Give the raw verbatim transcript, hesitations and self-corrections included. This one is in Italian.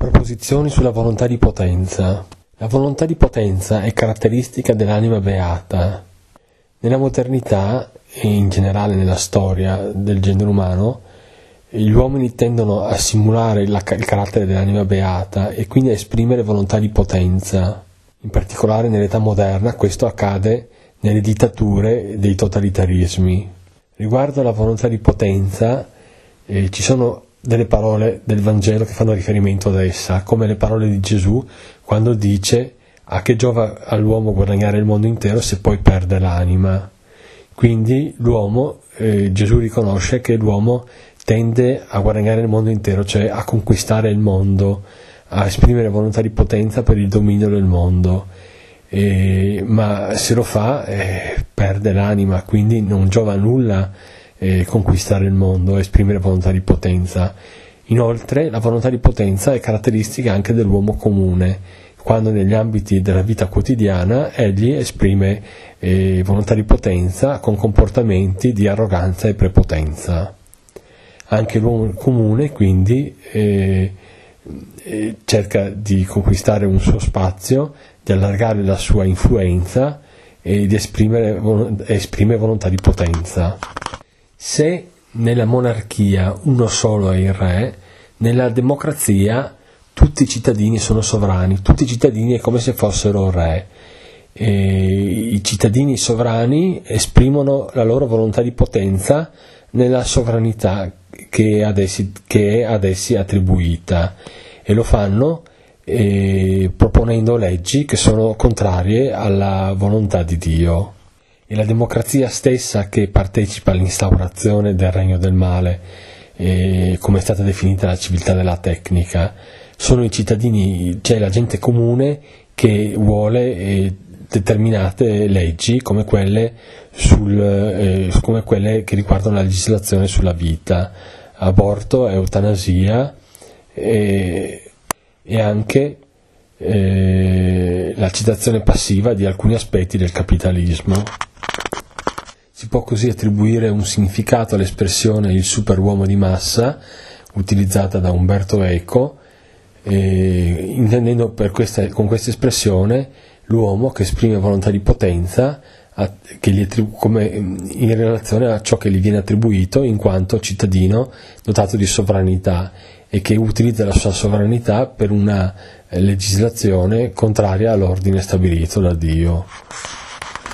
Proposizioni sulla volontà di potenza. La volontà di potenza è caratteristica dell'anima beata. Nella modernità e in generale nella storia del genere umano, gli uomini tendono a simulare la, il carattere dell'anima beata e quindi a esprimere volontà di potenza. In particolare nell'età moderna questo accade nelle dittature dei totalitarismi. Riguardo alla volontà di potenza eh, ci sono delle parole del Vangelo che fanno riferimento ad essa, come le parole di Gesù quando dice: a che giova all'uomo guadagnare il mondo intero se poi perde l'anima. Quindi l'uomo, eh, Gesù riconosce che l'uomo tende a guadagnare il mondo intero, cioè a conquistare il mondo, a esprimere volontà di potenza per il dominio del mondo, eh, ma se lo fa eh, perde l'anima, quindi non giova a nulla eh, conquistare il mondo, esprimere volontà di potenza. Inoltre la volontà di potenza è caratteristica anche dell'uomo comune, quando negli ambiti della vita quotidiana egli esprime eh, volontà di potenza con comportamenti di arroganza e prepotenza. Anche l'uomo comune quindi eh, eh, cerca di conquistare un suo spazio, di allargare la sua influenza e di esprimere, esprime volontà di potenza. Se nella monarchia uno solo è il re, nella democrazia tutti i cittadini sono sovrani, tutti i cittadini è come se fossero re. E i cittadini sovrani esprimono la loro volontà di potenza nella sovranità che, ad essi, che è ad essi attribuita, e lo fanno eh, proponendo leggi che sono contrarie alla volontà di Dio. E la democrazia stessa che partecipa all'instaurazione del regno del male, eh, come è stata definita la civiltà della tecnica, sono i cittadini, cioè la gente comune che vuole eh, determinate leggi come quelle, sul, eh, come quelle che riguardano la legislazione sulla vita, aborto, eutanasia e, e anche eh, la citazione passiva di alcuni aspetti del capitalismo. Si può così attribuire un significato all'espressione il superuomo di massa, utilizzata da Umberto Eco, eh, intendendo per questa, con questa espressione l'uomo che esprime volontà di potenza a, che gli attribu- come, in relazione a ciò che gli viene attribuito in quanto cittadino dotato di sovranità e che utilizza la sua sovranità per una eh, legislazione contraria all'ordine stabilito da Dio.